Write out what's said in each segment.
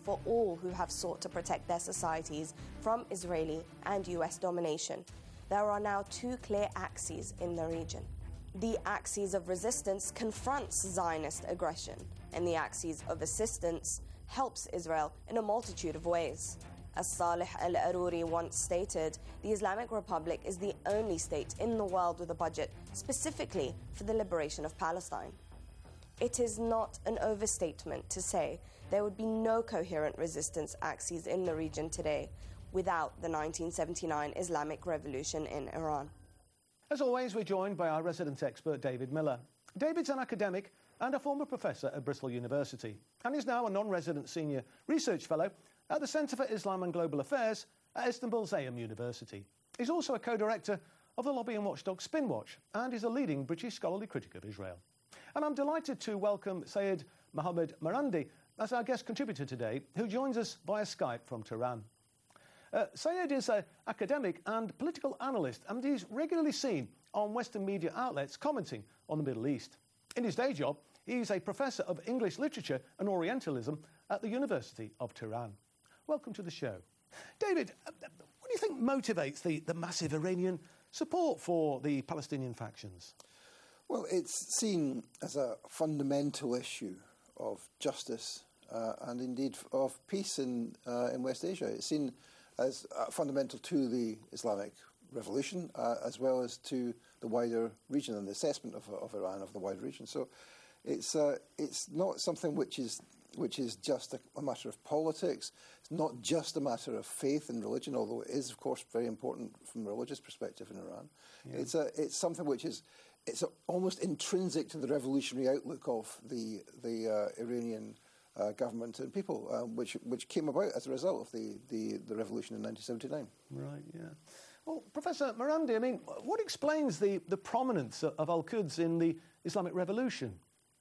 for all who have sought to protect their societies from Israeli and US domination. There are now two clear axes in the region. The axis of resistance confronts Zionist aggression, and the axis of assistance helps Israel in a multitude of ways. As Saleh al-Aruri once stated, the Islamic Republic is the only state in the world with a budget specifically for the liberation of Palestine. It is not an overstatement to say there would be no coherent resistance axes in the region today without the 1979 Islamic Revolution in Iran. As always, we're joined by our resident expert, David Miller. David's an academic and a former professor at Bristol University, and is now a non-resident senior research fellow at the Centre for Islam and Global Affairs at Istanbul Zayem University. He's also a co-director of the lobbying watchdog Spinwatch, and is a leading British scholarly critic of Israel. And I'm delighted to welcome Sayed Mohammed Marandi as our guest contributor today, who joins us via Skype from Tehran. Sayed is an academic and political analyst, and he's regularly seen on Western media outlets commenting on the Middle East. In his day job, he's a professor of English literature and Orientalism at the University of Tehran. Welcome to the show. David, what do you think motivates the massive Iranian support for the Palestinian factions? Well, it's seen as a fundamental issue of justice and indeed of peace in West Asia. It's seen as fundamental to the Islamic Revolution as well as to the wider region and the assessment of Iran of the wider region. So it's not something which is just a matter of politics. It's not just a matter of faith and religion, although it is, of course, very important from a religious perspective in Iran. Yeah. It's something which is almost intrinsic to the revolutionary outlook of the Iranian government and people, which came about as a result of the revolution in 1979. Right, yeah. Well, Professor Marandi, I mean, what explains the prominence of Al-Quds in the Islamic Revolution?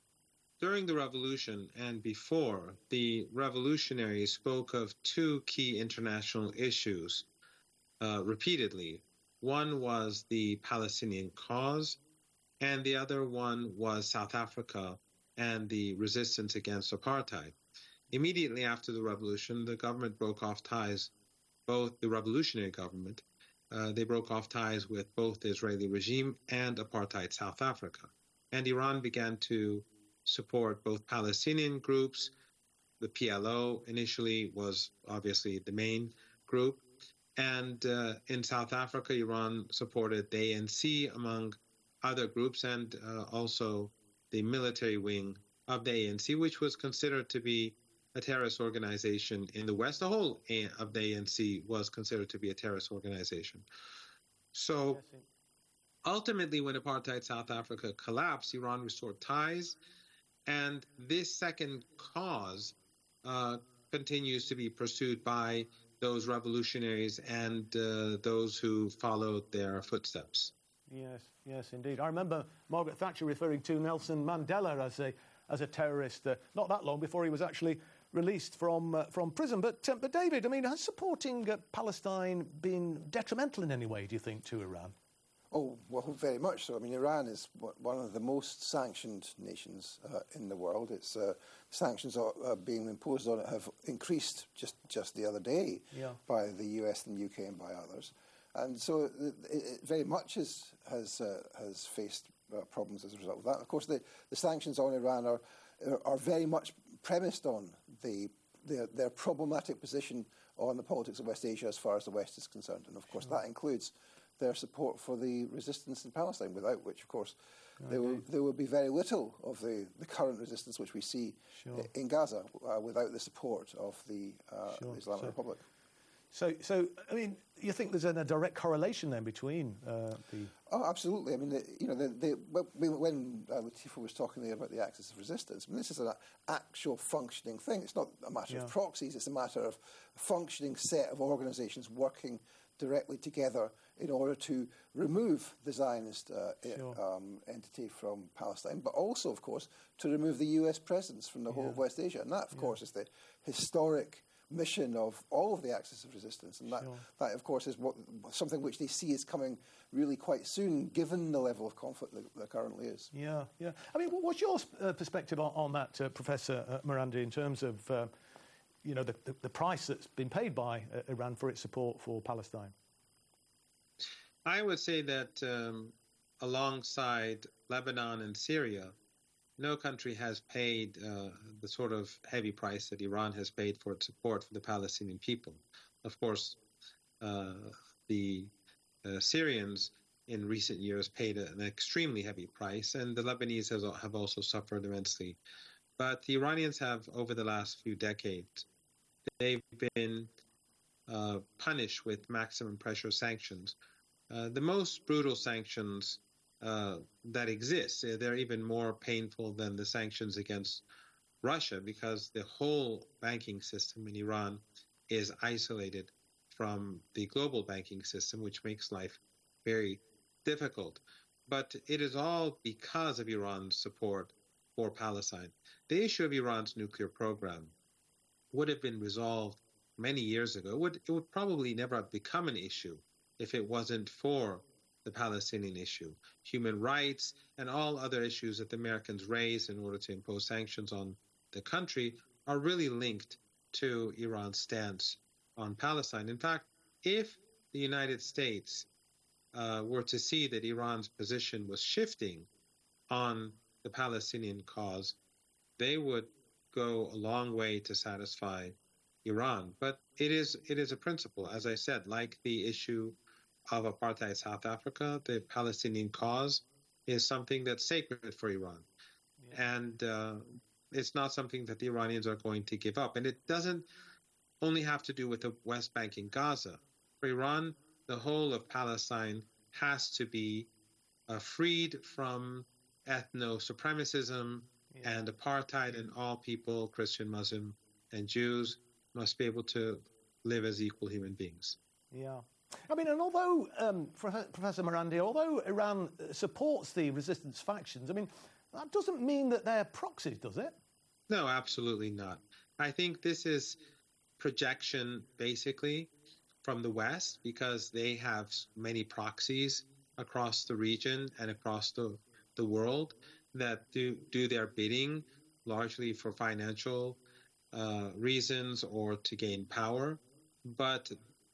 During the revolution and before, the revolutionaries spoke of two key international issues repeatedly. One was the Palestinian cause, and the other one was South Africa and the resistance against apartheid. Immediately after the revolution, the government broke off ties, both the revolutionary government, they broke off ties with both the Israeli regime and apartheid South Africa. And Iran began to support both Palestinian groups. The PLO initially was obviously the main group. And in South Africa, Iran supported the ANC among other groups, and also the military wing of the ANC, which was considered to be a terrorist organization in the West. The whole of the ANC was considered to be a terrorist organization. So ultimately, when apartheid South Africa collapsed, Iran restored ties, and this second cause continues to be pursued by those revolutionaries and those who followed their footsteps. Yes, indeed. I remember Margaret Thatcher referring to Nelson Mandela as a terrorist not that long before he was actually released from prison. But David, I mean, has supporting Palestine been detrimental in any way, do you think, to Iran? Oh, well, very much so. I mean, Iran is one of the most sanctioned nations in the world. Its sanctions being imposed on it have increased just the other day by the US and UK and by others. And so it very much has faced problems as a result of that. Of course, the sanctions on Iran are very much premised on their problematic position on the politics of West Asia as far as the West is concerned. And of course, that includes their support for the resistance in Palestine, without which, of course, there will be very little of the current resistance which we see in Gaza without the support of the Islamic Republic. So, I mean, you think there's a direct correlation then between the... Oh, absolutely. I mean, when Latifah was talking there about the axis of resistance, I mean, this is an actual functioning thing. It's not a matter of proxies. It's a matter of a functioning set of organisations working directly together in order to remove the Zionist entity from Palestine, but also, of course, to remove the US presence from the whole of West Asia. And that, of course, is the historic mission of all of the axis of resistance, and that of course is something which they see is coming really quite soon, given the level of conflict that there currently is. Yeah. I mean, what's your perspective on that, Professor Marandi, in terms of the price that's been paid by Iran for its support for Palestine? I would say that alongside Lebanon and Syria, no country has paid the sort of heavy price that Iran has paid for its support for the Palestinian people. Of course, the Syrians in recent years paid an extremely heavy price, and the Lebanese have also suffered immensely. But the Iranians have, over the last few decades, they've been punished with maximum pressure sanctions. The most brutal sanctions that exist, they're even more painful than the sanctions against Russia, because the whole banking system in Iran is isolated from the global banking system, which makes life very difficult. But it is all because of Iran's support for Palestine. The issue of Iran's nuclear program would have been resolved many years ago. It would probably never have become an issue if it wasn't for the Palestinian issue. Human rights and all other issues that the Americans raised in order to impose sanctions on the country are really linked to Iran's stance on Palestine. In fact, if the United States were to see that Iran's position was shifting on the Palestinian cause, they would go a long way to satisfy Iran. But it is a principle, as I said, like the issue of apartheid South Africa, the Palestinian cause is something that's sacred for Iran. Yeah. And it's not something that the Iranians are going to give up. And it doesn't only have to do with the West Bank and Gaza. For Iran, the whole of Palestine has to be freed from ethno-supremacism and apartheid, and all people, Christian, Muslim, and Jews, must be able to live as equal human beings. Yeah. I mean, and although, Professor Marandi, although Iran supports the resistance factions, I mean, that doesn't mean that they're proxies, does it? No, absolutely not. I think this is projection, basically, from the West, because they have many proxies across the region and across the world that do their bidding, largely for financial reasons or to gain power. But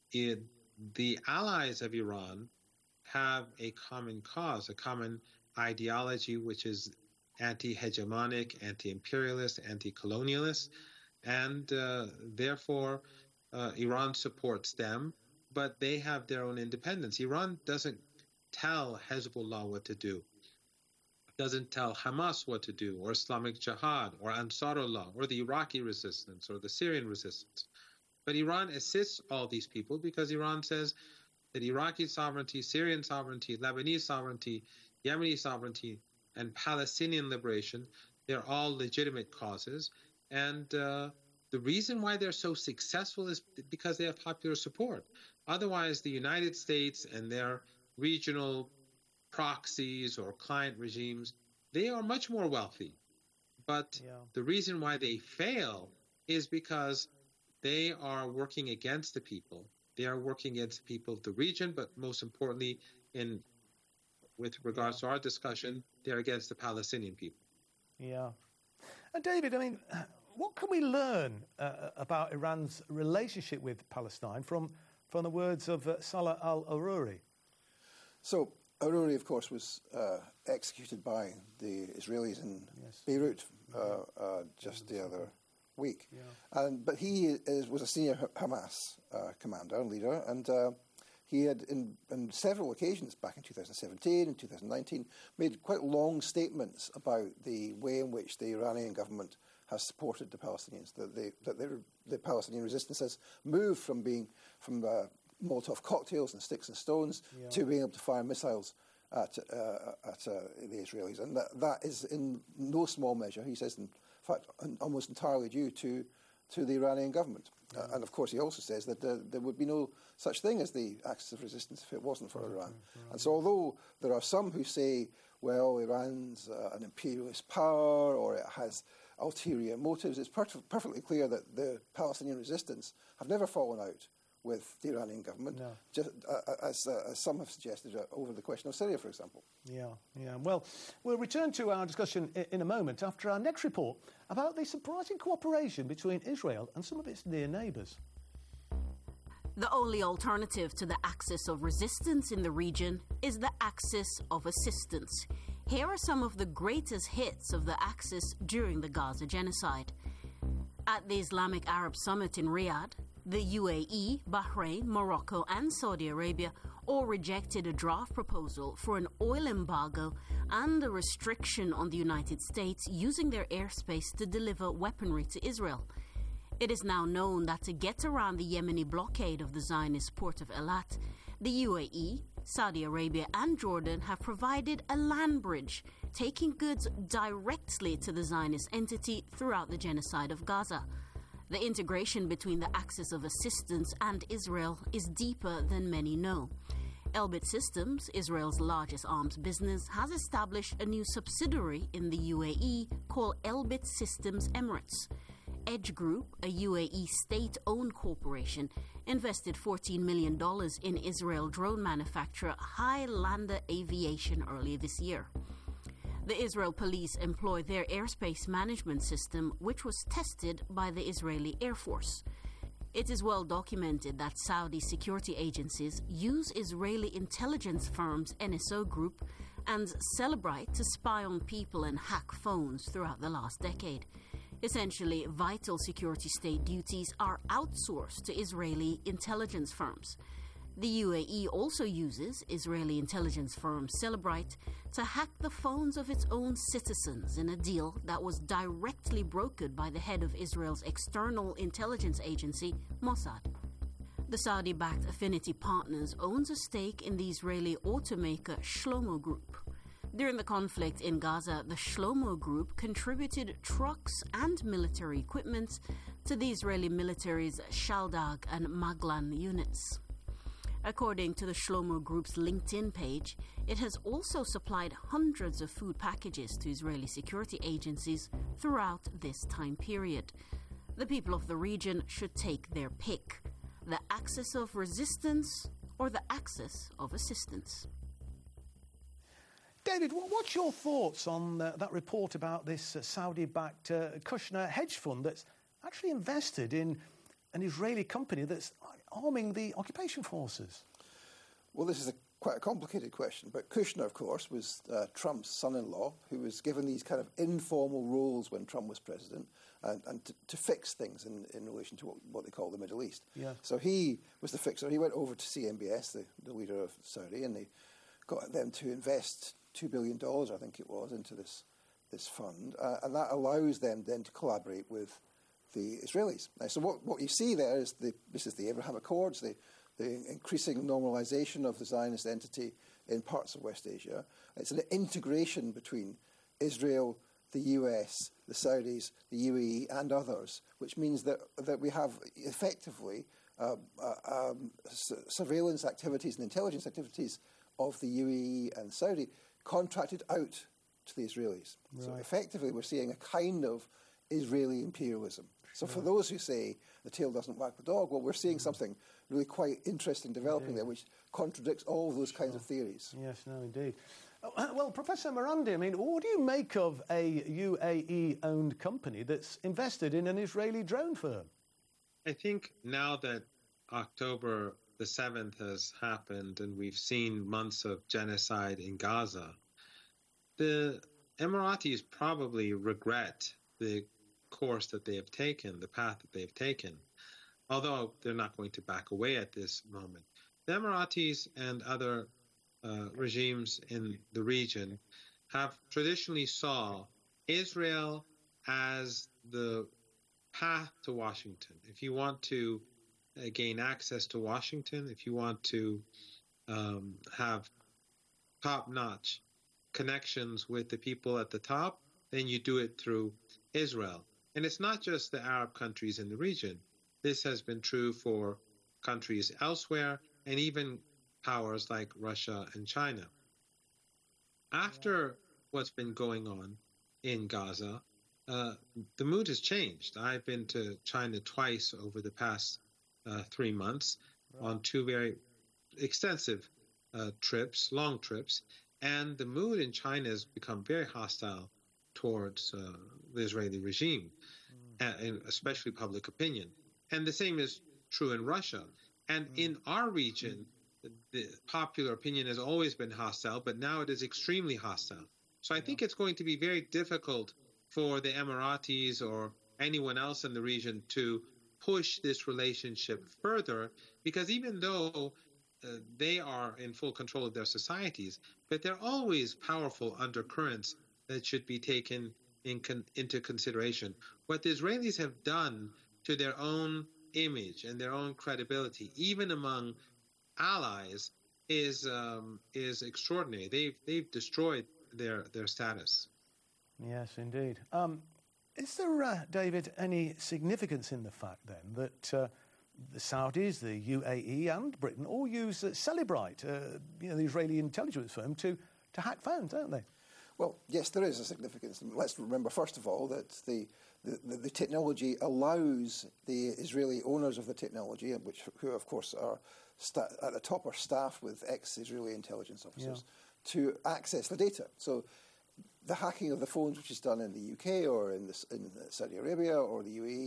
the allies of Iran have a common cause, a common ideology, which is anti-hegemonic, anti-imperialist, anti-colonialist, and therefore Iran supports them, but they have their own independence. Iran doesn't tell Hezbollah what to do, doesn't tell Hamas what to do, or Islamic Jihad, or Ansarullah, or the Iraqi resistance, or the Syrian resistance. But Iran assists all these people because Iran says that Iraqi sovereignty, Syrian sovereignty, Lebanese sovereignty, Yemeni sovereignty, and Palestinian liberation, they're all legitimate causes. And the reason why they're so successful is because they have popular support. Otherwise, the United States and their regional proxies or client regimes, they are much more wealthy. But the reason why they fail is because they are working against the people. They are working against the people of the region, but most importantly, with regards to our discussion, they're against the Palestinian people. Yeah. And David, I mean, what can we learn about Iran's relationship with Palestine from the words of Salah al-Aruri? So, Aruri, of course, was executed by the Israelis in Beirut just the other week. Yeah. But he was a senior Hamas commander and leader, and he had, in several occasions back in 2017 and 2019, made quite long statements about the way in which the Iranian government has supported the Palestinians, that the Palestinian resistance has moved from Molotov cocktails and sticks and stones to being able to fire missiles at the Israelis. And that is in no small measure, he says, in fact, almost entirely due to the Iranian government. And of course, he also says that there would be no such thing as the axis of resistance if it wasn't for Iran. And so although there are some who say, well, Iran's an imperialist power or it has ulterior motives, it's perfectly clear that the Palestinian resistance have never fallen out with the Iranian government, No. just, as some have suggested, over the question of Syria, for example. Yeah. Well, we'll return to our discussion in a moment after our next report about the surprising cooperation between Israel and some of its near neighbours. The only alternative to the axis of resistance in the region is the axis of assistance. Here are some of the greatest hits of the axis during the Gaza genocide. At the Islamic Arab Summit in Riyadh, the UAE, Bahrain, Morocco, and Saudi Arabia all rejected a draft proposal for an oil embargo and a restriction on the United States using their airspace to deliver weaponry to Israel. It is now known that to get around the Yemeni blockade of the Zionist port of Eilat, the UAE, Saudi Arabia, and Jordan have provided a land bridge, taking goods directly to the Zionist entity throughout the genocide of Gaza. The integration between the axis of assistance and Israel is deeper than many know. Elbit Systems, Israel's largest arms business, has established a new subsidiary in the UAE called Elbit Systems Emirates. Edge Group, a UAE state-owned corporation, invested $14 million in Israel drone manufacturer Highlander Aviation earlier this year. The Israel police employ their airspace management system, which was tested by the Israeli Air Force. It is well documented that Saudi security agencies use Israeli intelligence firms NSO Group and Celebrite to spy on people and hack phones throughout the last decade. Essentially, vital security state duties are outsourced to Israeli intelligence firms. The UAE also uses Israeli intelligence firm Celebrite to hack the phones of its own citizens in a deal that was directly brokered by the head of Israel's external intelligence agency, Mossad. The Saudi-backed Affinity Partners owns a stake in the Israeli automaker Shlomo Group. During the conflict in Gaza, the Shlomo Group contributed trucks and military equipment to the Israeli military's Shaldag and Maglan units. According to the Shlomo Group's LinkedIn page, it has also supplied hundreds of food packages to Israeli security agencies throughout this time period. The people of the region should take their pick: the axis of resistance or the axis of assistance. David, what's your thoughts on that report about this Saudi-backed Kushner hedge fund that's actually invested in an Israeli company that's arming the occupation forces? Well, this is quite a complicated question, but Kushner, of course, was Trump's son-in-law, who was given these kind of informal roles when Trump was president and to fix things in relation to what they call the Middle East. Yeah. So he was the fixer. He went over to CMBS, the leader of Saudi, and they got them to invest $2 billion, I think it was, into this fund, and that allows them then to collaborate with the Israelis. Now, so what you see there is this is the Abraham Accords, the increasing normalization of the Zionist entity in parts of West Asia. It's an integration between Israel, the US, the Saudis, the UAE, and others, which means that we have effectively surveillance activities and intelligence activities of the UAE and Saudi contracted out to the Israelis. Right. So effectively we're seeing a kind of Israeli imperialism. So for those who say the tail doesn't wag the dog, well, we're seeing something really quite interesting developing there, which contradicts all of those kinds of theories. Yes, no, indeed. Well, Professor Marandi, I mean, what do you make of a UAE-owned company that's invested in an Israeli drone firm? I think now that October the 7th has happened and we've seen months of genocide in Gaza, the Emiratis probably regret the course that they have taken, the path that they've taken, although they're not going to back away at this moment. The Emiratis and other regimes in the region have traditionally saw Israel as the path to Washington. If you want to gain access to Washington, if you want to have top-notch connections with the people at the top, then you do it through Israel. And it's not just the Arab countries in the region. This has been true for countries elsewhere and even powers like Russia and China. After what's been going on in Gaza, the mood has changed. I've been to China twice over the past 3 months, on two very extensive trips, long trips, and the mood in China has become very hostile towards the Israeli regime, and especially public opinion. And the same is true in Russia. And in our region, the popular opinion has always been hostile, but now it is extremely hostile. So I think it's going to be very difficult for the Emiratis or anyone else in the region to push this relationship further, because even though they are in full control of their societies, but there are always powerful undercurrents that should be taken into consideration. What the Israelis have done to their own image and their own credibility, even among allies, is extraordinary. They've destroyed their status. Yes, indeed. Is there, David, any significance in the fact then that the Saudis, the UAE, and Britain all use Celebrite, the Israeli intelligence firm, to hack phones, don't they? Well, yes, there is a significance. Let's remember, first of all, that the technology allows the Israeli owners of the technology, who of course are at the top are staffed with ex-Israeli intelligence officers, to access the data. So the hacking of the phones, which is done in the UK or in Saudi Arabia or the UAE,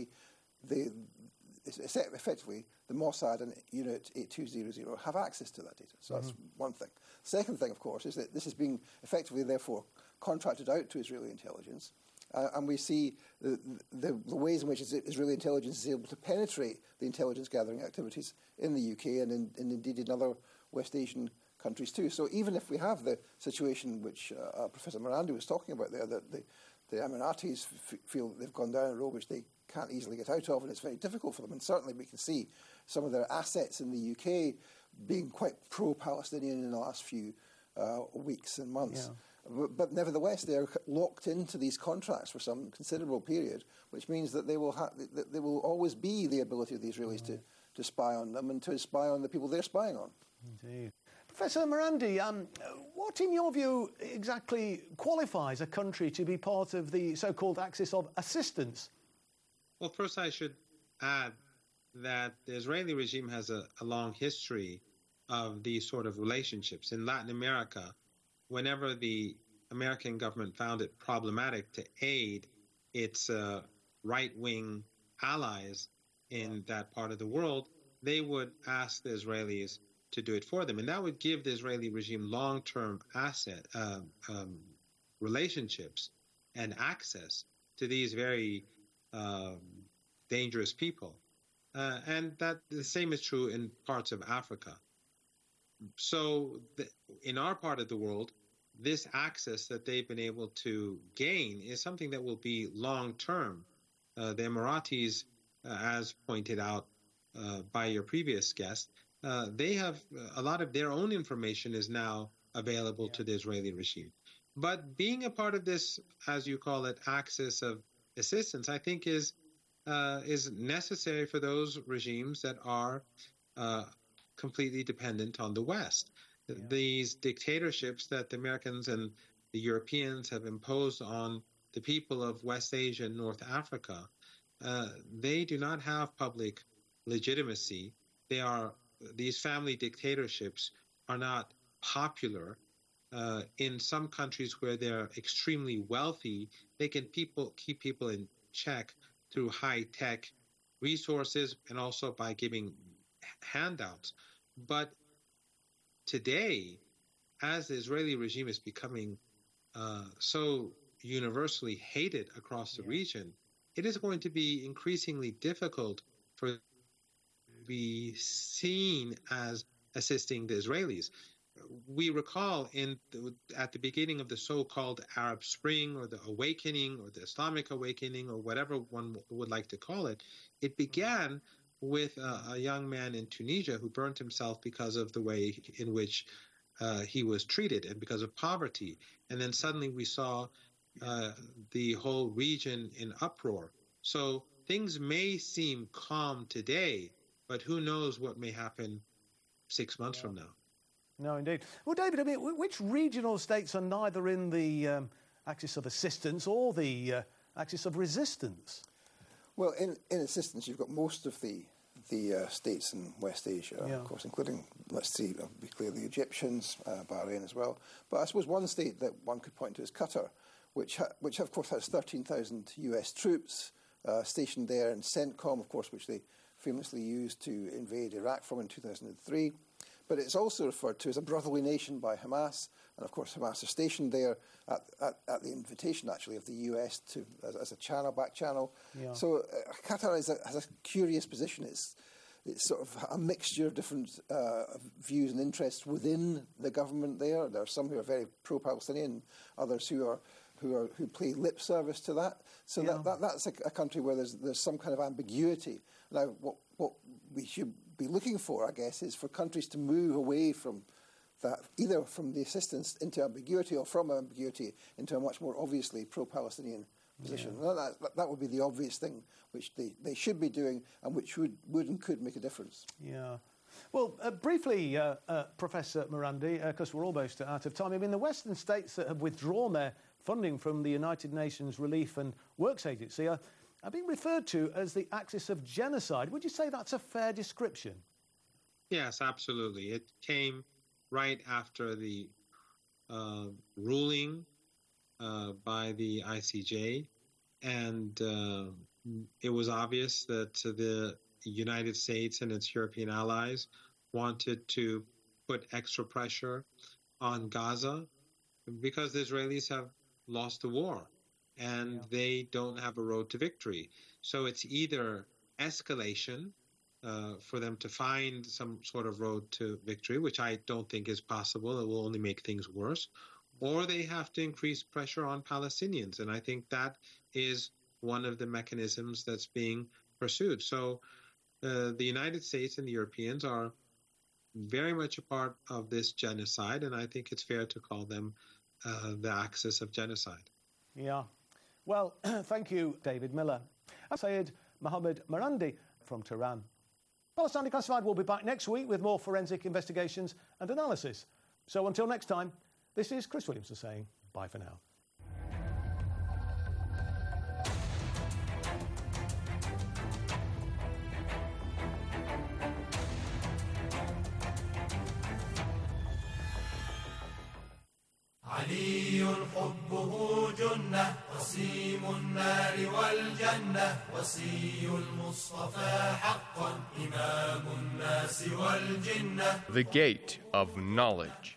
effectively the Mossad and Unit 8200 have access to that data. So that's one thing. Second thing, of course, is that this is being effectively, therefore, contracted out to Israeli intelligence. And we see the ways in which Israeli intelligence is able to penetrate the intelligence gathering activities in the UK and indeed in other West Asian countries too. So even if we have the situation which Professor Marandi was talking about there, that the Emiratis feel that they've gone down a road which they can't easily get out of, and it's very difficult for them. And certainly we can see some of their assets in the UK being quite pro-Palestinian in the last few weeks and months. Yeah. But nevertheless, they are locked into these contracts for some considerable period, which means that they will always be the ability of the Israelis to spy on them and to spy on the people they're spying on. Indeed. Professor Marandi, what, in your view, exactly qualifies a country to be part of the so-called axis of assistance? Well, first I should add that the Israeli regime has a long history of these sort of relationships. In Latin America, whenever the American government found it problematic to aid its right-wing allies in that part of the world, they would ask the Israelis to do it for them. And that would give the Israeli regime long-term relationships and access to these very dangerous people. And that the same is true in parts of Africa. So in our part of the world, this access that they've been able to gain is something that will be long-term. The Emiratis, as pointed out by your previous guest, they have a lot of their own information is now available to the Israeli regime. But being a part of this, as you call it, axis of assistance, I think is necessary for those regimes that are completely dependent on the West. Yeah. These dictatorships that the Americans and the Europeans have imposed on the people of West Asia and North Africa, they do not have public legitimacy. These family dictatorships are not popular. In some countries where they're extremely wealthy, they can keep people in check through high-tech resources and also by giving handouts. But today, as the Israeli regime is becoming so universally hated across the region, it is going to be increasingly difficult for it to be seen as assisting the Israelis. We recall at the beginning of the so-called Arab Spring or the Awakening or the Islamic Awakening or whatever one would like to call it, it began with a young man in Tunisia who burned himself because of the way in which he was treated and because of poverty. And then suddenly we saw the whole region in uproar. So things may seem calm today, but who knows what may happen 6 months from now. No, indeed. Well, David, I mean, which regional states are neither in the axis of assistance or the axis of resistance? Well, in assistance, you've got most of the the states in West Asia, of course, including, let's see, be clear, the Egyptians, Bahrain as well. But I suppose one state that one could point to is Qatar, which of course has 13,000 US troops stationed there, and CENTCOM, of course, which they famously used to invade Iraq from in 2003. But it's also referred to as a brotherly nation by Hamas, and of course Hamas are stationed there at the invitation, actually, of the US as a back channel. Yeah. So Qatar has a curious position. It's sort of a mixture of different views and interests within the government there. There are some who are very pro-Palestinian, others who play lip service to that. So that's a country where there's some kind of ambiguity. Now, what we should be looking for, I guess, is for countries to move away from that, either from the assistance into ambiguity or from ambiguity into a much more obviously pro-Palestinian position. Yeah. That would be the obvious thing which they should be doing and which would and could make a difference. Yeah. Well, briefly, Professor Morandi, because we're almost out of time. I mean, the Western states that have withdrawn their funding from the United Nations Relief and Works Agency are being referred to as the axis of genocide. Would you say that's a fair description? Yes, absolutely. It came right after the ruling by the ICJ, and it was obvious that the United States and its European allies wanted to put extra pressure on Gaza because the Israelis have lost the war and they don't have a road to victory. So it's either escalation for them to find some sort of road to victory, which I don't think is possible. It will only make things worse. Or they have to increase pressure on Palestinians. And I think that is one of the mechanisms that's being pursued. So the United States and the Europeans are very much a part of this genocide, and I think it's fair to call them the axis of genocide. Yeah. Well, thank you, David Miller. I'm Syed Mohammed Morandi from Tehran. Palestine Declassified will be back next week with more forensic investigations and analysis. So until next time, this is Chris Williamson saying bye for now. علي حبه جنة وسيم النار والجنة وصي المصطفى حقا إمام الناس والجنة. The Gate of Knowledge.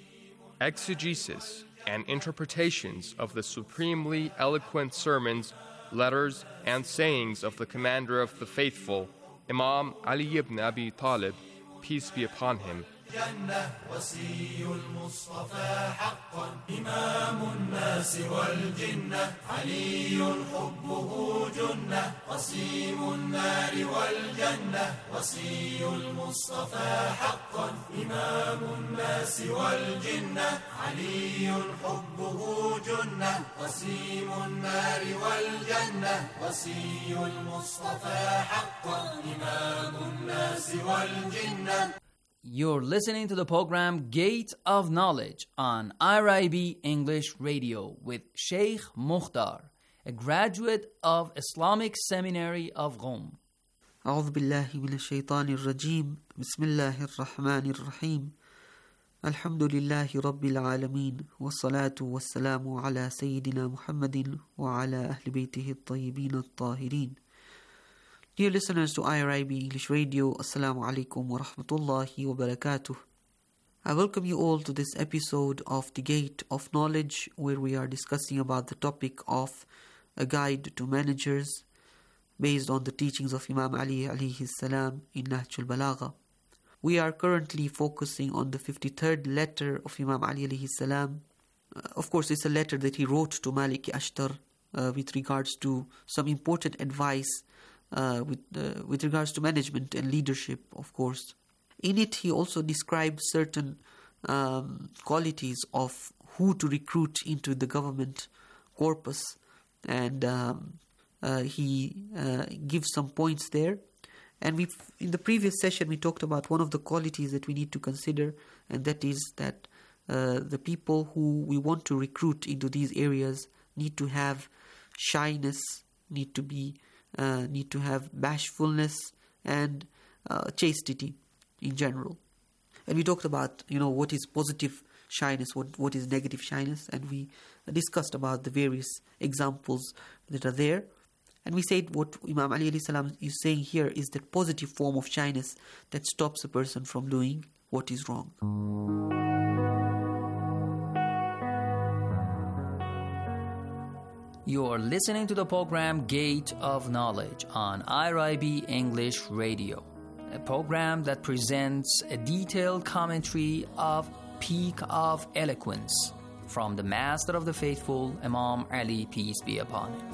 Exegesis and interpretations of the supremely eloquent sermons, letters, and sayings of the Commander of the Faithful, Imam Ali ibn Abi Talib, peace be upon him. جنة وصي المصطفى حقا إمام الناس والجنة علي حبه جنة قسيم النار والجنة وصي المصطفى حقا إمام الناس والجنة علي حبه جنة قسيم النار والجنة وصي المصطفى حقا إمام الناس والجنة. You're listening to the program Gate of Knowledge on IRIB English Radio with Sheikh Mukhtar, a graduate of Islamic Seminary of Qom. أعوذ بالله من الشيطان الرجيم بسم الله الرحمن الرحيم الحمد لله رب العالمين والصلاة والسلام على سيدنا محمد وعلى أهل بيته الطيبين الطاهرين. Dear listeners to IRIB English Radio, Assalamu alaikum wa rahmatullahi wa barakatuh. I welcome you all to this episode of The Gate of Knowledge, where we are discussing about the topic of a guide to managers based on the teachings of Imam Ali alayhi salam in Nahj al-Balagha. We are currently focusing on the 53rd letter of Imam Ali alayhi salam. Of course, it's a letter that he wrote to Malik Ashtar with regards to some important advice with regards to management and leadership, of course. In it, he also describes certain qualities of who to recruit into the government corpus, and he gives some points there. And in the previous session, we talked about one of the qualities that we need to consider, and that is that the people who we want to recruit into these areas need to have shyness, need to have bashfulness, and chastity in general. And we talked about, what is positive shyness, what is negative shyness, and we discussed about the various examples that are there. And we said what Imam Ali alayhi salam is saying here is the positive form of shyness that stops a person from doing what is wrong. You're listening to the program Gate of Knowledge on IRIB English Radio, a program that presents a detailed commentary of Peak of Eloquence from the Master of the Faithful, Imam Ali, peace be upon him.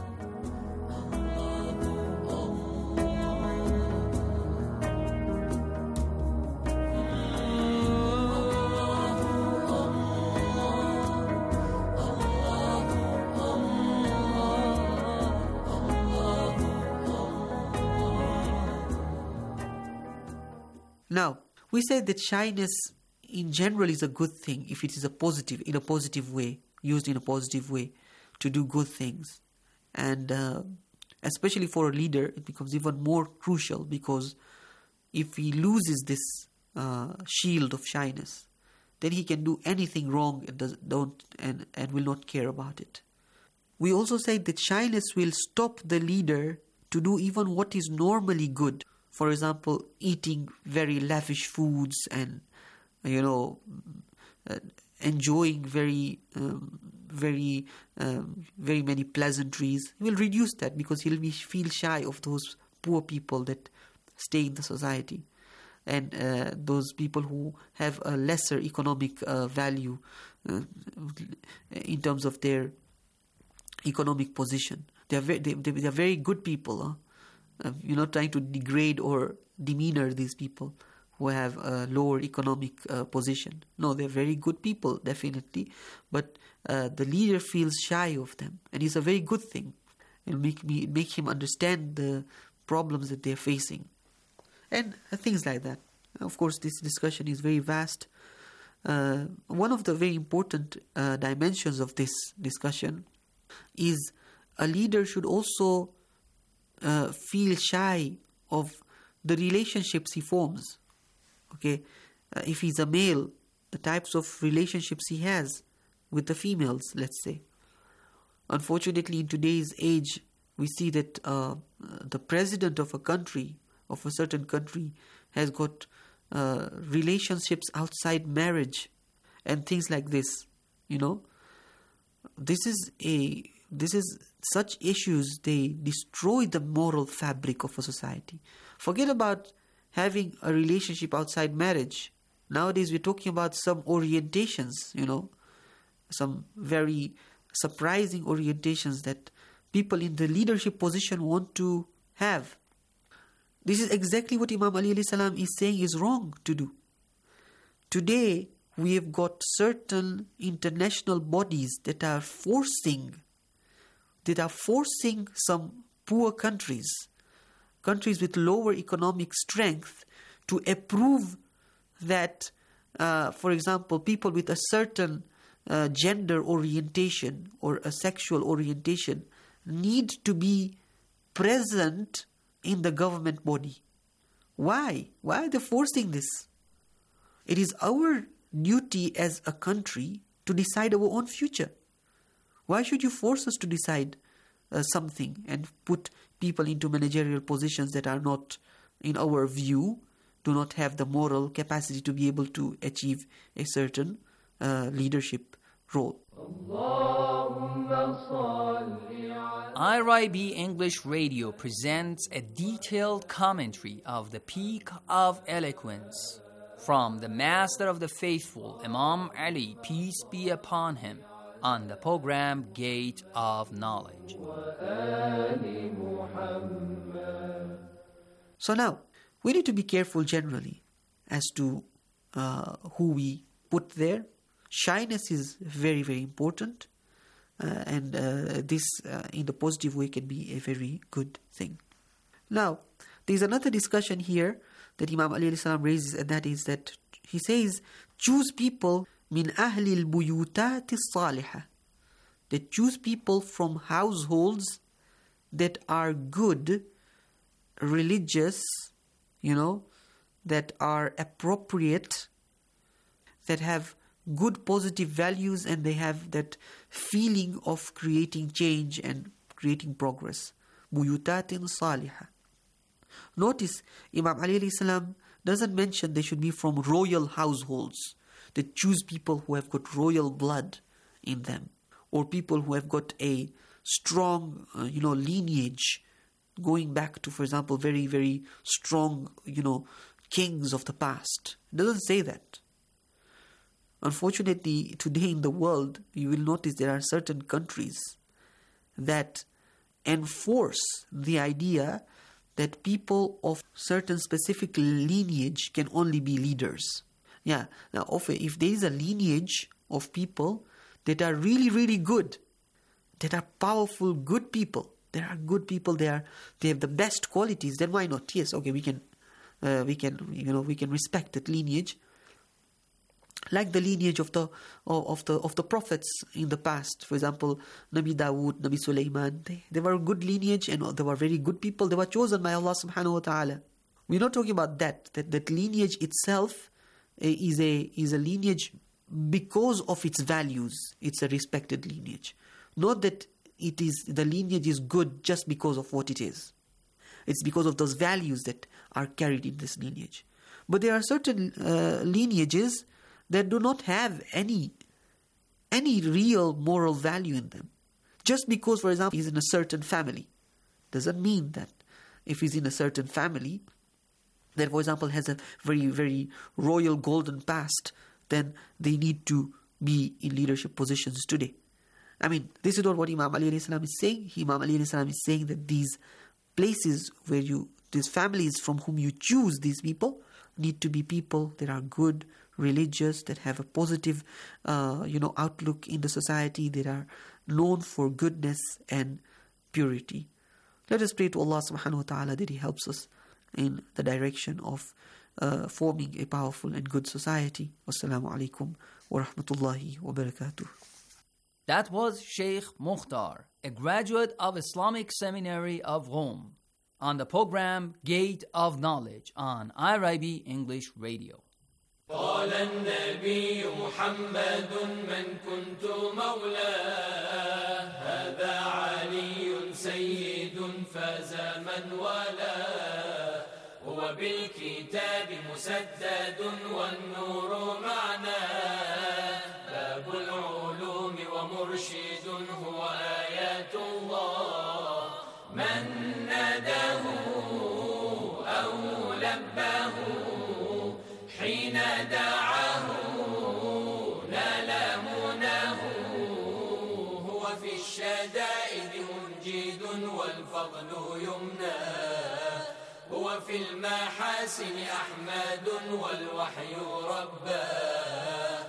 Now, we said that shyness in general is a good thing if it is in a positive way, used in a positive way to do good things. And especially for a leader, it becomes even more crucial, because if he loses this shield of shyness, then he can do anything wrong and will not care about it. We also said that shyness will stop the leader to do even what is normally good. For example, eating very lavish foods and, enjoying very many pleasantries. He will reduce that because he'll feel shy of those poor people that stay in the society, and those people who have a lesser economic value in terms of their economic position. They are very good people. You're not trying to degrade or demeanor these people who have a lower economic position. No, they're very good people, definitely. But the leader feels shy of them. And it's a very good thing. It'll make him understand the problems that they're facing. And things like that. Of course, this discussion is very vast. One of the very important dimensions of this discussion is a leader should also feel shy of the relationships he forms. Okay, if he's a male, the types of relationships he has with the females, let's say. Unfortunately, in today's age, we see that the president of a certain country, has got relationships outside marriage and things like this. This is such issues, they destroy the moral fabric of a society. Forget about having a relationship outside marriage. Nowadays we're talking about some orientations, some very surprising orientations that people in the leadership position want to have. This is exactly what Imam Ali alayhi salam is saying is wrong to do. Today we have got certain international bodies that are forcing some poor countries with lower economic strength, to approve that, for example, people with a certain gender orientation or a sexual orientation need to be present in the government body. Why? Why are they forcing this? It is our duty as a country to decide our own future. Why should you force us to decide something and put people into managerial positions that are not, in our view, do not have the moral capacity to be able to achieve a certain leadership role? IRIB English Radio presents a detailed commentary of the Peak of Eloquence from the Master of the Faithful, Imam Ali, peace be upon him, on the program Gate of Knowledge. So now, we need to be careful generally as to who we put there. Shyness is very, very important, and this in the positive way can be a very good thing. Now, there's another discussion here that Imam Ali alayhi salam raises, and that is that he says, choose people min ahli al-buyutat as-salihah, that choose people from households that are good, religious, that are appropriate, that have good positive values, and they have that feeling of creating change and creating progress. Buyutatin salihah. Notice Imam Ali alayhi salam doesn't mention they should be from royal households. They choose people who have got royal blood in them, or people who have got a strong lineage going back to, for example, very, very strong kings of the past. It doesn't say that. Unfortunately, today in the world, you will notice there are certain countries that enforce the idea that people of certain specific lineage can only be leaders. Yeah, now if there is a lineage of people that are really, really good, that are powerful, good people, they are good people, they have the best qualities, then why not? Yes, okay, we can respect that lineage. Like the lineage of the prophets in the past. For example, Nabi Dawood, Nabi Sulaiman, they were a good lineage and they were very good people. They were chosen by Allah subhanahu wa ta'ala. We're not talking about that lineage itself is a lineage because of its values. It's a respected lineage. Not that the lineage is good just because of what it is. It's because of those values that are carried in this lineage. But there are certain lineages that do not have any real moral value in them. Just because, for example, he's in a certain family, doesn't mean that if he's in a certain family that, for example, has a very, very royal golden past, then they need to be in leadership positions today. I mean, this is not what Imam Ali alayhi salam is saying. Imam Ali alayhi salam is saying that these places where these families from whom you choose these people need to be people that are good, religious, that have a positive outlook in the society, that are known for goodness and purity. Let us pray to Allah subhanahu wa ta'ala that He helps us in the direction of forming a powerful and good society. Wassalamu alaikum wa rahmatullahi wa barakatuh. That was Sheikh Mukhtar, a graduate of Islamic Seminary of Rome, on the program Gate of Knowledge on IRIB English Radio. قال النبي محمد من كنت مولاه هذا علي سيد فاز من والاه هو بالكتاب مسدد والنور معناه باب العلوم ومرشد هو آيات الله من ناداه أو لباه حين دعاه نال مناه هو في الشدائد منجد والفضل يمناه هو في المحاسن أحمد والوحي رباه.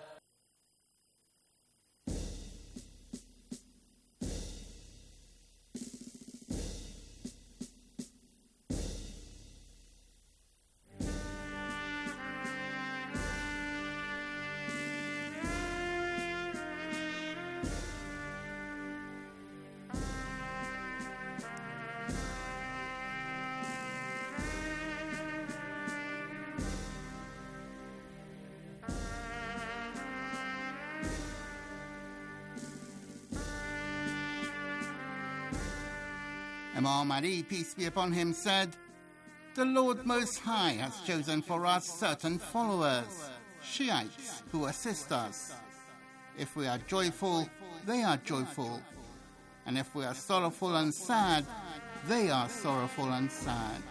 Imam Ali, peace be upon him, said, "The Lord Most High has chosen for us certain followers, Shiites, who assist us. If we are joyful, they are joyful. And if we are sorrowful and sad, they are sorrowful and sad."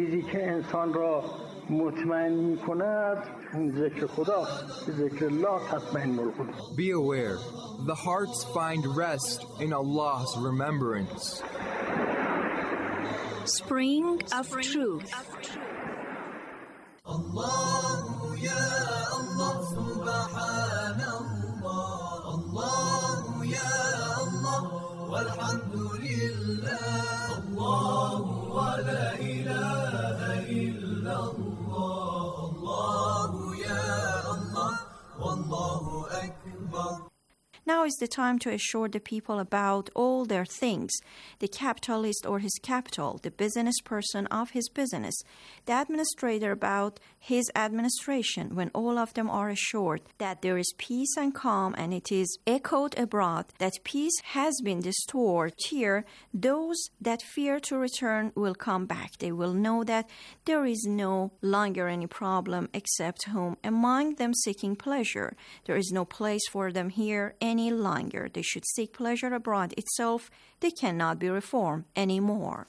چیزی که انسان را مطمئن می‌کند ذکر خدا ذکر الله تطمئن القلوب. Be aware, the hearts find rest in Allah's remembrance. Spring of Truth. الله يا الله سبحان الله الله يا الله والحمد لله الله ولا إله إلا الله الله يا الله والله أكبر. Now is the time to assure the people about all their things, the capitalist or his capital, the business person of his business, the administrator about his administration, when all of them are assured that there is peace and calm and it is echoed abroad that peace has been restored here, those that fear to return will come back. They will know that there is no longer any problem except home among them seeking pleasure. There is no place for them here any longer. They should seek pleasure abroad itself. They cannot be reformed anymore.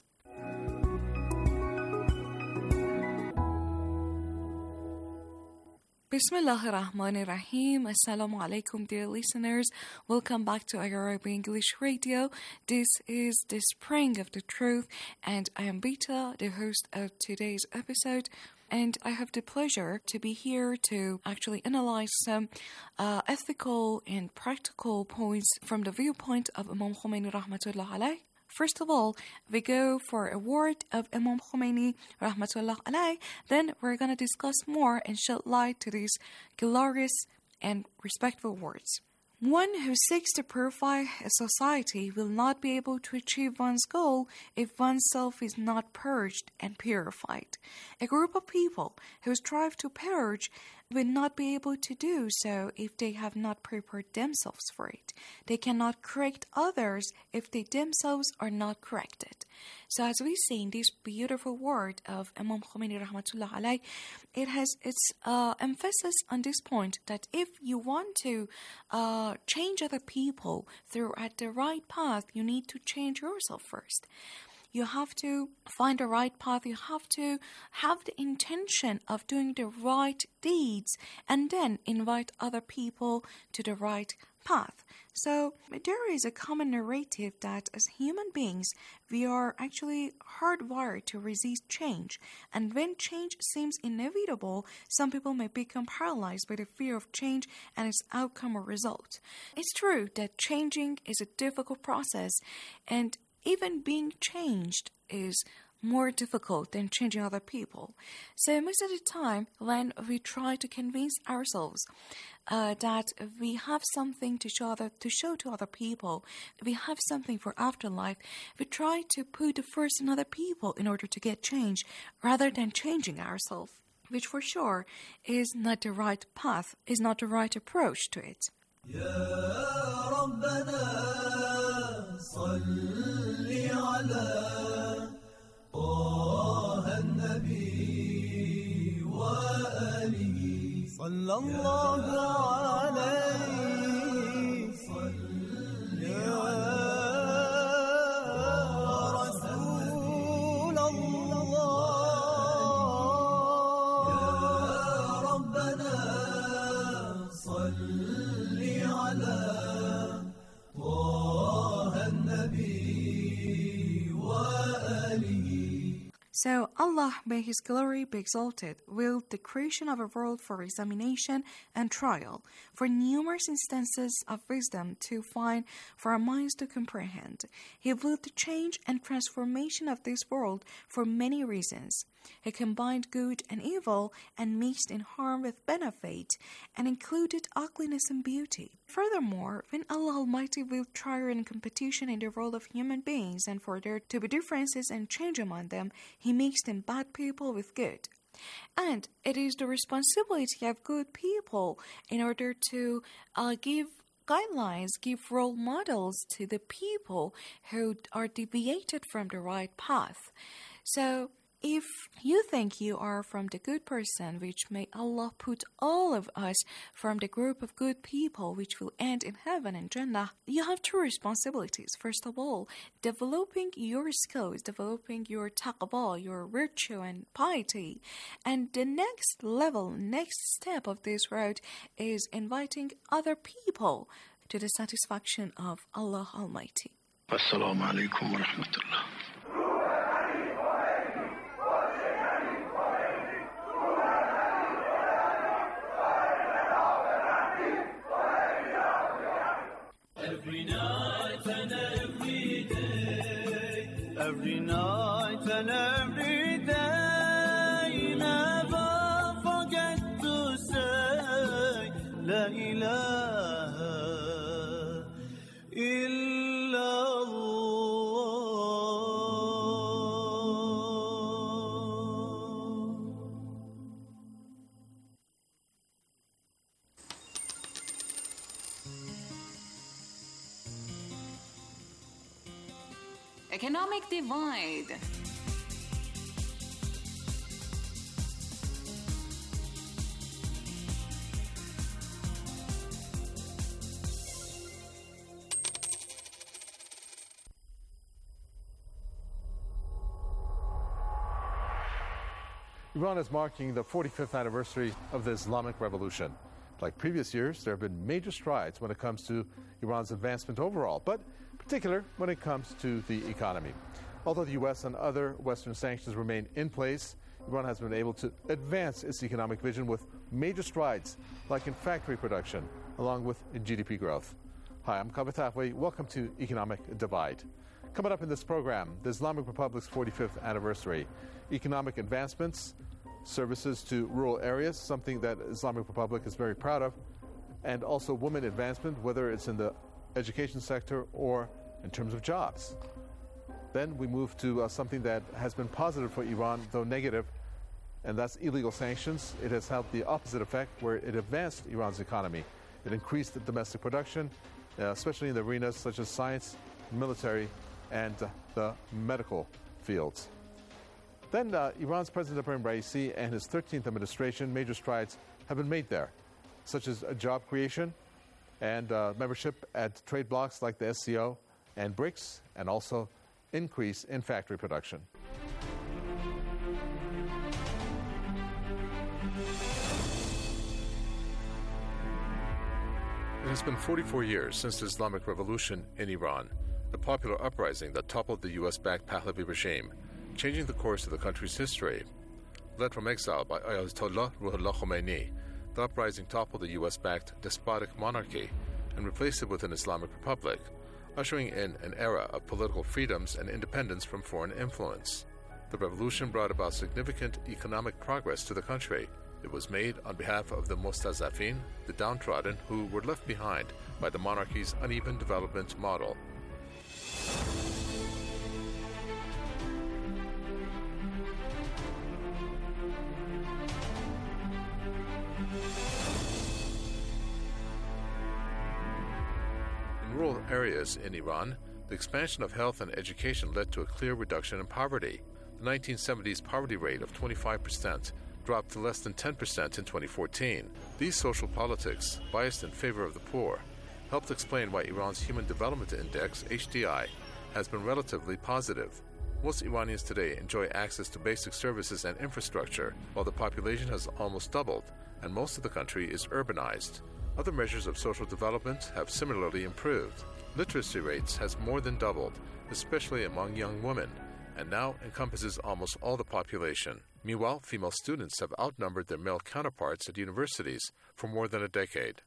Bismillahir Rahmanir Rahim. Assalamu alaikum, dear listeners. Welcome back to IRIB English Radio. This is the Spring of the Truth, and I am Bita, the host of today's episode. And I have the pleasure to be here to actually analyze some ethical and practical points from the viewpoint of Imam Khomeini Rahmatullah Alayh. First of all, we go for a word of Imam Khomeini Rahmatullah Alayh. Then we're going to discuss more and shed light to these glorious and respectful words. One who seeks to purify a society will not be able to achieve one's goal if oneself is not purged and purified. A group of people who strive to purge will not be able to do so if they have not prepared themselves for it. They cannot correct others if they themselves are not corrected. So as we see in this beautiful word of Imam Khomeini Rahmatullah Alayh, it has its emphasis on this point that if you want to change other people through at the right path, you need to change yourself first. You have to find the right path. You have to have the intention of doing the right deeds and then invite other people to the right path. So there is a common narrative that as human beings, we are actually hardwired to resist change. And when change seems inevitable, some people may become paralyzed by the fear of change and its outcome or result. It's true that changing is a difficult process, and even being changed is more difficult than changing other people. So most of the time, when we try to convince ourselves that we have something to show to other people, we have something for afterlife, we try to put first in other people in order to get change, rather than changing ourselves, which for sure is not the right path, is not the right approach to it. يا ربنا صل على طه النبي وآله صلى الله عليه صل يا رسول الله يا ربنا صل على طه النبي وآله. So Allah, may His glory be exalted, willed the creation of a world for examination and trial, for numerous instances of wisdom to find, for our minds to comprehend. He willed the change and transformation of this world for many reasons. He combined good and evil and mixed in harm with benefit and included ugliness and beauty. Furthermore, when Allah Almighty willed trial and competition in the world of human beings and for there to be differences and change among them, He mixed in bad people with good. And it is the responsibility of good people in order to give guidelines, give role models to the people who are deviated from the right path. So if you think you are from the good person, which may Allah put all of us from the group of good people which will end in heaven and Jannah, you have two responsibilities. First of all, developing your skills, developing your taqwa, your virtue and piety. And the next level, next step of this road is inviting other people to the satisfaction of Allah Almighty. Assalamu alaikum wa rahmatullah. Every night and every day, every night and every day, never forget to say La ilaha illallah. Economic divide. Iran is marking the 45th anniversary of the Islamic Revolution. Like previous years, there have been major strides when it comes to Iran's advancement overall, but in particular when it comes to the economy. Although the U.S. and other Western sanctions remain in place, Iran has been able to advance its economic vision with major strides, like in factory production, along with GDP growth. Hi, I'm Kabir Tafwi. Welcome to Economic Divide. Coming up in this program, the Islamic Republic's 45th anniversary, economic advancements, services to rural areas, something that Islamic Republic is very proud of, and also women advancement, whether it's in the education sector or in terms of jobs. Then we move to something that has been positive for Iran, though negative, and that's illegal sanctions. It has had the opposite effect, where it advanced Iran's economy. It increased the domestic production, especially in the arenas such as science, military, and the medical fields. Then Iran's President Ibrahim Raisi and his 13th administration, major strides have been made there, such as job creation and membership at trade blocs like the SCO and BRICS, and also increase in factory production. It has been 44 years since the Islamic Revolution in Iran, a popular uprising that toppled the U.S.-backed Pahlavi regime, changing the course of the country's history. Led from exile by Ayatollah Ruhollah Khomeini, the uprising toppled the U.S.-backed despotic monarchy and replaced it with an Islamic republic, ushering in an era of political freedoms and independence from foreign influence. The revolution brought about significant economic progress to the country. It was made on behalf of the Mustazafin, the downtrodden, who were left behind by the monarchy's uneven development model. In rural areas in Iran, the expansion of health and education led to a clear reduction in poverty. The 1970s poverty rate of 25% dropped to less than 10% in 2014. These social politics, biased in favor of the poor, helped explain why Iran's Human Development Index, HDI, has been relatively positive. Most Iranians today enjoy access to basic services and infrastructure, while the population has almost doubled, and most of the country is urbanized. Other measures of social development have similarly improved. Literacy rates has more than doubled, especially among young women, and now encompasses almost all the population. Meanwhile, female students have outnumbered their male counterparts at universities for more than a decade.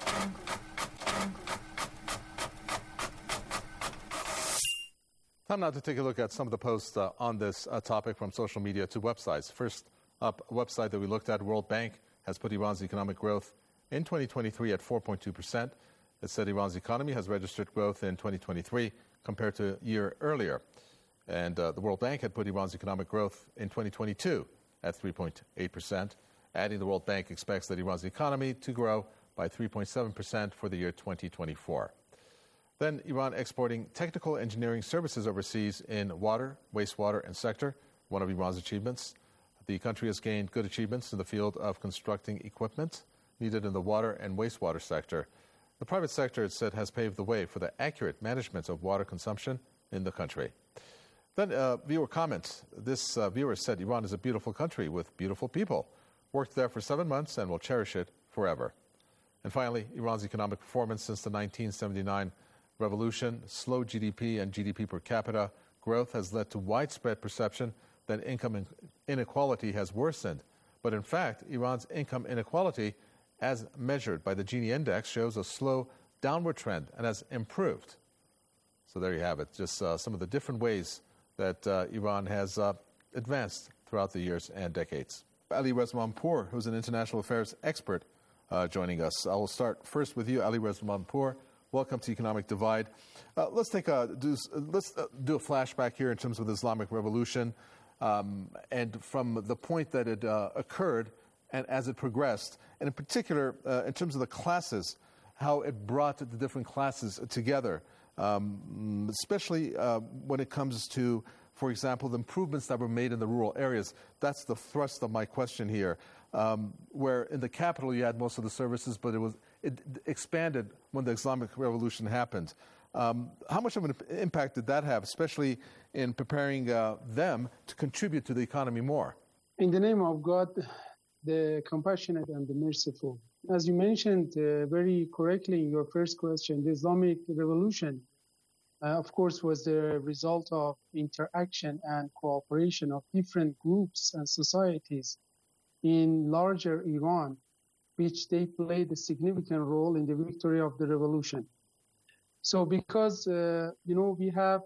Time now to take a look at some of the posts on this topic from social media to websites. First up, a website that we looked at, World Bank, has put Iran's economic growth in 2023 at 4.2%. It said Iran's economy has registered growth in 2023 compared to a year earlier. And the World Bank had put Iran's economic growth in 2022 at 3.8%, adding the World Bank expects that Iran's economy to grow by 3.7% for the year 2024. Then Iran exporting technical engineering services overseas in water, wastewater, and sector one of Iran's achievements. The country has gained good achievements in the field of constructing equipment needed in the water and wastewater sector. The private sector, it said, has paved the way for the accurate management of water consumption in the country. Then viewer comments. This viewer said, Iran is a beautiful country with beautiful people. Worked there for 7 months and will cherish it forever. And finally, Iran's economic performance since the 1979 revolution, slow GDP and GDP per capita growth has led to widespread perception that income inequality has worsened. But in fact, Iran's income inequality, as measured by the Gini index, shows a slow downward trend and has improved. So there you have it, just some of the different ways that Iran has advanced throughout the years and decades. Ali Rezmanpour, who's an international affairs expert, joining us. I will start first with you, Ali Rezmanpour. Welcome to Economic Divide. Let's do a flashback here in terms of the Islamic Revolution, and from the point that it occurred and as it progressed, and in particular in terms of the classes, how it brought the different classes together, especially when it comes to, for example, the improvements that were made in the rural areas. That's the thrust of my question here, where in the capital you had most of the services, but it expanded when the Islamic Revolution happened. How much of an impact did that have, especially in preparing them to contribute to the economy more? In the name of God, the compassionate and the merciful. As you mentioned very correctly in your first question, the Islamic Revolution, of course, was the result of interaction and cooperation of different groups and societies in larger Iran, which they played a significant role in the victory of the revolution. So because, we have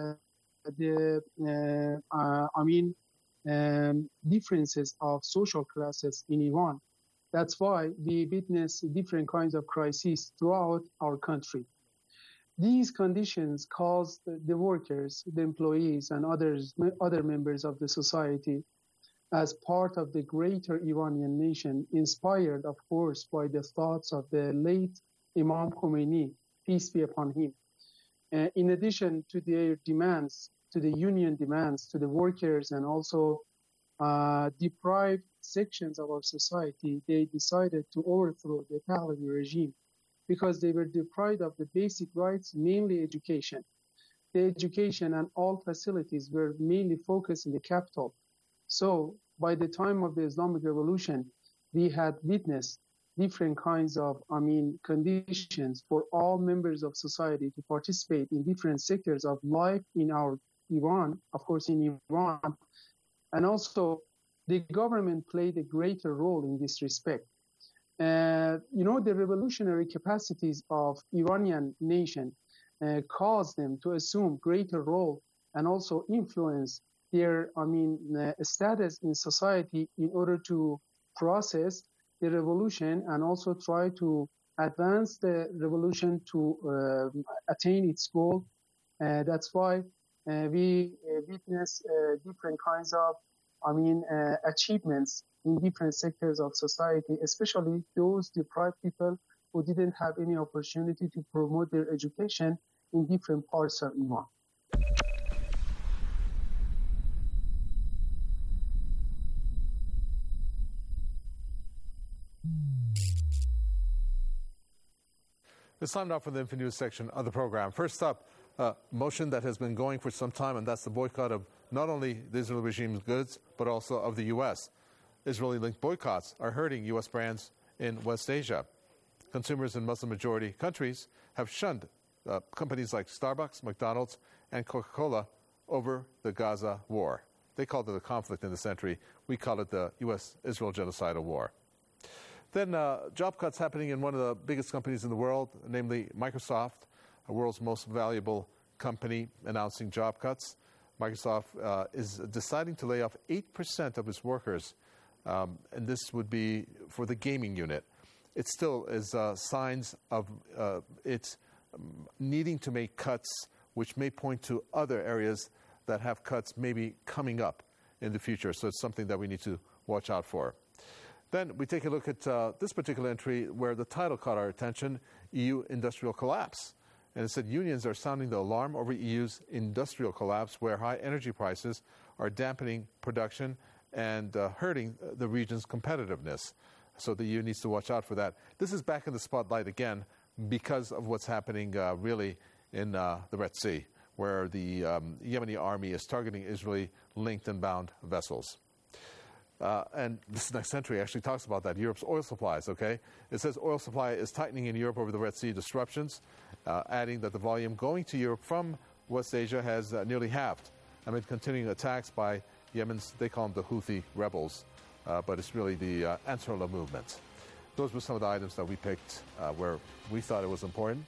differences of social classes in Iran. That's why we witness different kinds of crises throughout our country. These conditions caused the workers, the employees, and other members of the society as part of the greater Iranian nation, inspired, of course, by the thoughts of the late Imam Khomeini, peace be upon him. In addition to their demands, to the union demands, to the workers, and also deprived sections of our society, they decided to overthrow the Pahlavi regime because they were deprived of the basic rights, mainly education. The education and all facilities were mainly focused in the capital. So by the time of the Islamic Revolution, we had witnessed different kinds of, conditions for all members of society to participate in different sectors of life in our Iran, of course in Iran, and also the government played a greater role in this respect. The revolutionary capacities of Iranian nation caused them to assume greater role and also influence their, status in society in order to process the revolution and also try to advance the revolution to attain its goal. That's why we witness different kinds of, achievements in different sectors of society, especially those deprived people who didn't have any opportunity to promote their education in different parts of Iran. It's time now for the Infonews section of the program. First up, a motion that has been going for some time, and that's the boycott of not only the Israeli regime's goods, but also of the U.S. Israeli-linked boycotts are hurting U.S. brands in West Asia. Consumers in Muslim-majority countries have shunned companies like Starbucks, McDonald's, and Coca-Cola over the Gaza war. They called it a conflict in the century. We call it the U.S.-Israel genocidal war. Then job cuts happening in one of the biggest companies in the world, namely Microsoft, the world's most valuable company, announcing job cuts. Microsoft is deciding to lay off 8% of its workers, and this would be for the gaming unit. It still is signs of its needing to make cuts, which may point to other areas that have cuts maybe coming up in the future. So it's something that we need to watch out for. Then we take a look at this particular entry where the title caught our attention, EU industrial collapse. And it said unions are sounding the alarm over EU's industrial collapse, where high energy prices are dampening production and hurting the region's competitiveness. So the EU needs to watch out for that. This is back in the spotlight again because of what's happening really in the Red Sea, where the Yemeni army is targeting Israeli linked and bound vessels. And this next entry actually talks about that, Europe's oil supplies, okay? It says oil supply is tightening in Europe over the Red Sea disruptions, adding that the volume going to Europe from West Asia has nearly halved amid continuing attacks by Yemen's, they call them the Houthi rebels, but it's really the Ansarullah movement. Those were some of the items that we picked where we thought it was important.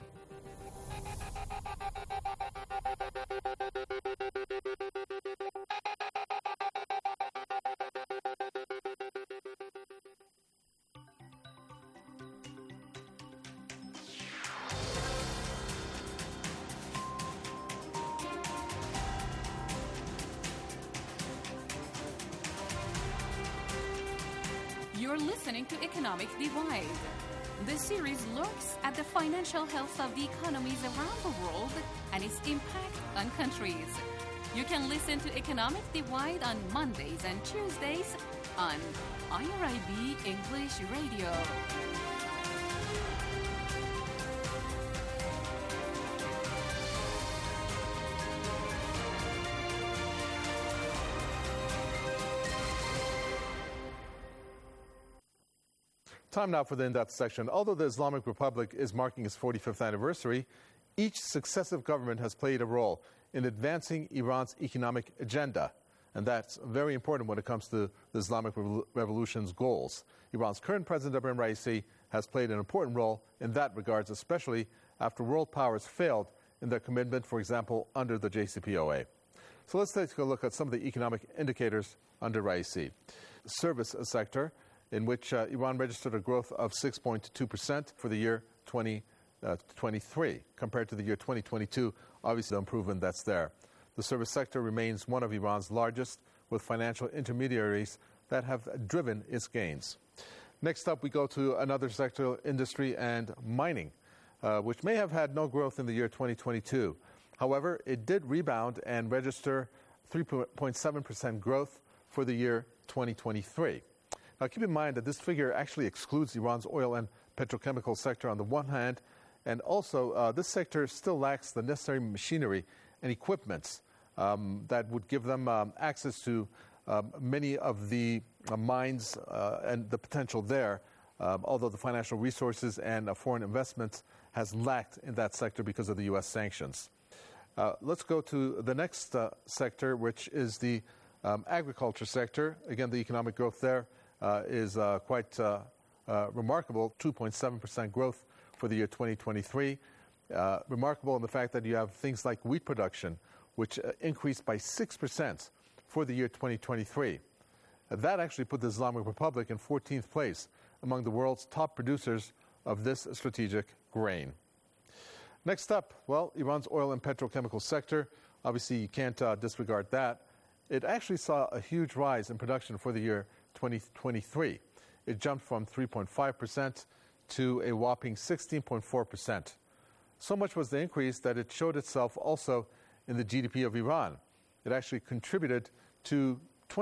You're listening to Economic Divide. This series looks at the financial health of the economies around the world and its impact on countries. You can listen to Economic Divide on Mondays and Tuesdays on IRIB English Radio. Time now for the in-depth section. Although the Islamic Republic is marking its 45th anniversary, each successive government has played a role in advancing Iran's economic agenda. And that's very important when it comes to the Islamic Revolution's goals. Iran's current president, Ebrahim Raisi, has played an important role in that regards, especially after world powers failed in their commitment, for example, under the JCPOA. So let's take a look at some of the economic indicators under Raisi. Service sector, in which Iran registered a growth of 6.2% for the year 2023 compared to the year 2022. Obviously, the improvement that's there. The service sector remains one of Iran's largest, with financial intermediaries that have driven its gains. Next up, we go to another sector, industry and mining, which may have had no growth in the year 2022. However, it did rebound and register 3.7% growth for the year 2023. Now, keep in mind that this figure actually excludes Iran's oil and petrochemical sector on the one hand, and also this sector still lacks the necessary machinery and equipments that would give them access to many of the mines and the potential there, although the financial resources and foreign investments has lacked in that sector because of the U.S. sanctions. Let's go to the next sector, which is the agriculture sector. Again, the economic growth there is quite remarkable, 2.7% growth for the year 2023. Remarkable in the fact that you have things like wheat production, which increased by 6% for the year 2023. That actually put the Islamic Republic in 14th place among the world's top producers of this strategic grain. Next up, well, Iran's oil and petrochemical sector. Obviously, you can't disregard that. It actually saw a huge rise in production for the year 2023. It jumped from 3.5% to a whopping 16.4%. So much was the increase that it showed itself also in the GDP of Iran. It actually contributed to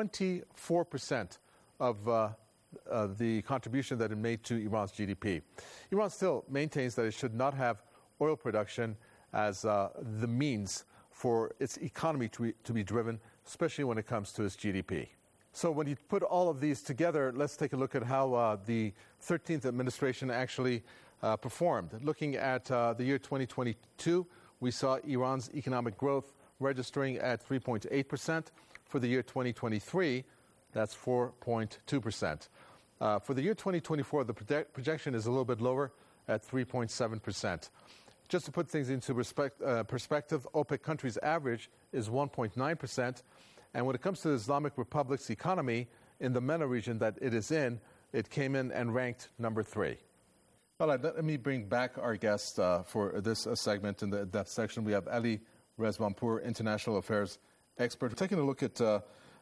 24% of the contribution that it made to Iran's GDP. Iran still maintains that it should not have oil production as the means for its economy to be driven, especially when it comes to its GDP. So when you put all of these together, let's take a look at how the 13th administration actually performed. Looking at the year 2022, we saw Iran's economic growth registering at 3.8%. For the year 2023, that's 4.2%. For the year 2024, the projection is a little bit lower at 3.7%. Just to put things into perspective, OPEC countries' average is 1.9%. And when it comes to the Islamic Republic's econory, in the MENA region that it is in, it came in and ranked number 3. All right, let me bring back our guest for this segment in the depth section. We have Ali Rezvanpour, International Affairs expert, taking a look at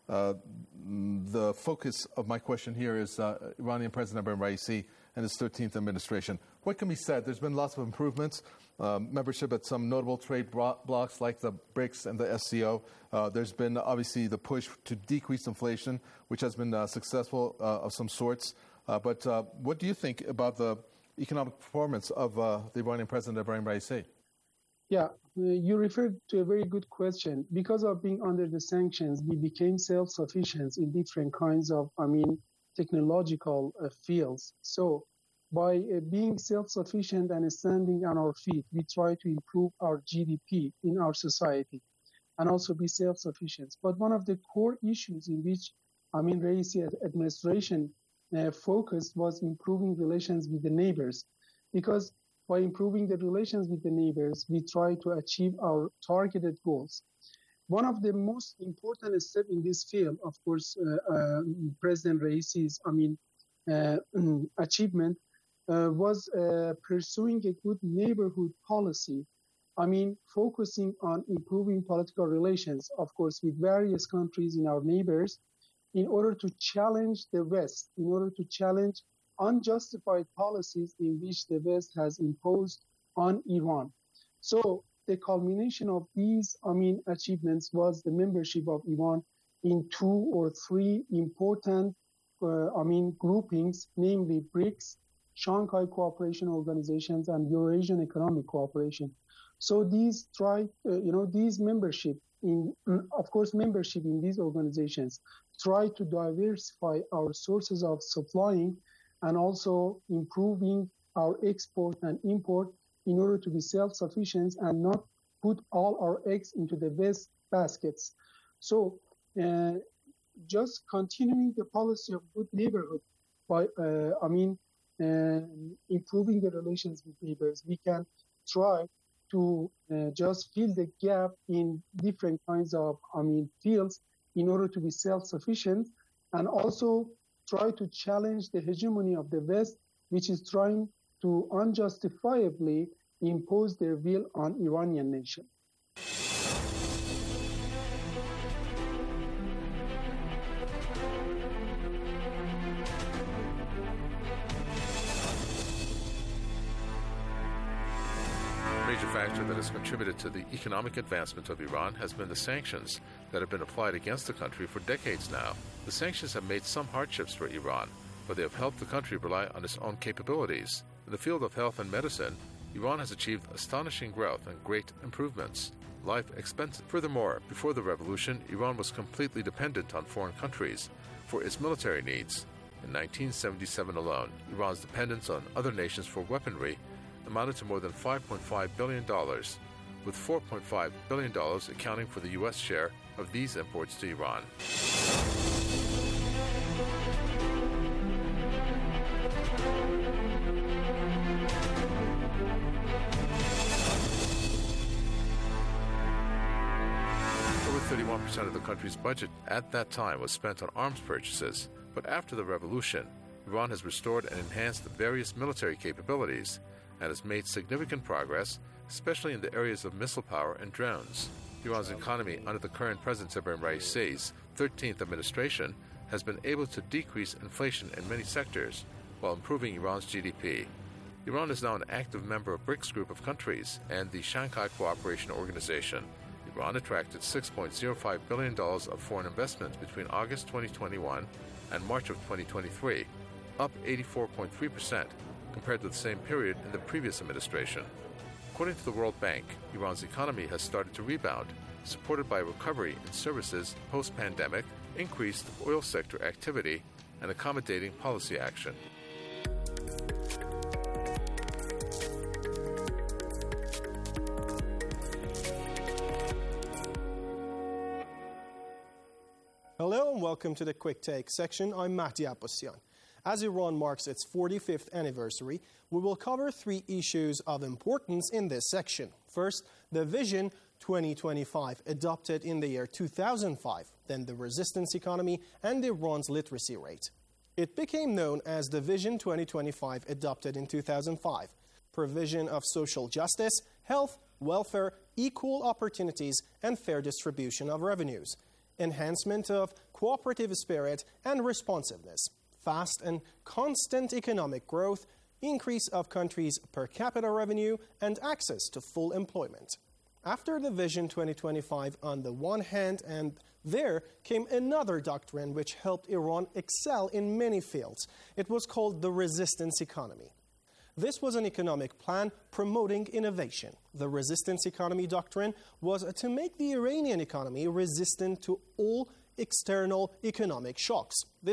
The focus of my question here is Iranian President Ebrahim Raisi and his 13th administration. What can be said? There's been lots of improvements, membership at some notable trade blocs like the BRICS and the SCO. There's been obviously the push to decrease inflation, which has been successful of some sorts. But what do you think about the economic performance of the Iranian President Ebrahim Raisi? Yeah, you referred to a very good question. Because of being under the sanctions, we became self-sufficient in different kinds of, technological fields. So by being self-sufficient and standing on our feet, we try to improve our GDP in our society and also be self-sufficient. But one of the core issues in which Raisi administration focused was improving relations with the neighbors, because by improving the relations with the neighbors, we try to achieve our targeted goals. One of the most important steps in this field, of course, President Raisi's achievement was pursuing a good neighborhood policy. Focusing on improving political relations, of course, with various countries in our neighbors, in order to challenge the West, in order to challenge unjustified policies in which the West has imposed on Iran. So the culmination of these, achievements was the membership of Iran in 2 or 3 important, groupings, namely BRICS, Shanghai Cooperation Organizations, and Eurasian Economic Cooperation. So these these membership in these organizations try to diversify our sources of supplying and also improving our export and import in order to be self-sufficient and not put all our eggs into the West baskets. So just continuing the policy of good neighborhood by, improving the relations with neighbors, we can try to just fill the gap in different kinds of, fields in order to be self-sufficient, and also try to challenge the hegemony of the West, which is trying to unjustifiably impose their will on Iranian nation. A major factor that has contributed to the economic advancement of Iran has been the sanctions that have been applied against the country for decades now. The sanctions have made some hardships for Iran, but they have helped the country rely on its own capabilities. In the field of health and medicine, Iran has achieved astonishing growth and great improvements. Life expenses. Furthermore, before the revolution, Iran was completely dependent on foreign countries for its military needs. In 1977 alone, Iran's dependence on other nations for weaponry amounted to more than $5.5 billion, with $4.5 billion accounting for the U.S. share of these imports to Iran. Over 31% of the country's budget at that time was spent on arms purchases, but after the revolution, Iran has restored and enhanced the various military capabilities and has made significant progress, especially in the areas of missile power and drones. Iran's economy under the current President Ebrahim Raisi's 13th administration has been able to decrease inflation in many sectors while improving Iran's GDP. Iran is now an active member of BRICS group of countries and the Shanghai Cooperation Organization. Iran attracted $6.05 billion of foreign investment between August 2021 and March of 2023, up 84.3% compared to the same period in the previous administration. According to the World Bank, Iran's economy has started to rebound, supported by recovery in services post-pandemic, increased oil sector activity, and accommodating policy action. Hello and welcome to the Quick Take section. I'm Mahdi Abbasian. As Iran marks its 45th anniversary, we will cover 3 issues of importance in this section. First, the Vision 2025, adopted in the year 2005, then the resistance economy and Iran's literacy rate. It became known as the Vision 2025, adopted in 2005, provision of social justice, health, welfare, equal opportunities, and fair distribution of revenues. enhancement of cooperative spirit and responsiveness, fast and constant economic growth, increase of countries' per capita revenue, and access to full employment. After the Vision 2025 on the one hand, and there came another doctrine which helped Iran excel in many fields. It was called the resistance economy. This was an economic plan promoting innovation. The resistance economy doctrine was to make the Iranian economy resistant to all external economic shocks. This